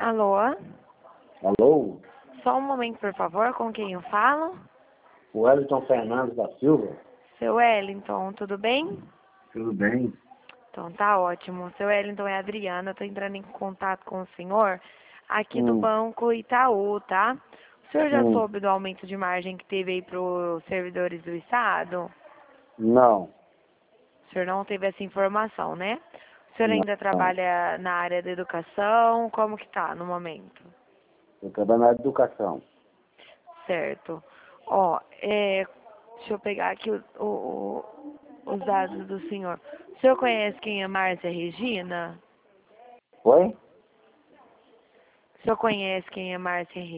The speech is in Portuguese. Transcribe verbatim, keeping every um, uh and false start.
Alô? Alô? Só um momento, por favor, com quem eu falo? O Wellington Fernandes da Silva? Seu Wellington, tudo bem? Tudo bem? Então tá ótimo. Seu Wellington é a Adriana, eu tô entrando em contato com o senhor aqui do Hum, Banco Itaú, tá? O senhor já hum, soube do aumento de margem que teve aí para os servidores do Estado? não, O senhor não teve essa informação, né? O senhor não, ainda não. trabalha na área da educação? Como que tá no momento? Eu trabalho na educação. Certo. Ó, é, deixa eu pegar aqui o, o- o- os dados do senhor. O senhor conhece quem é Márcia Regina? Oi? O senhor conhece quem é Márcia Regina?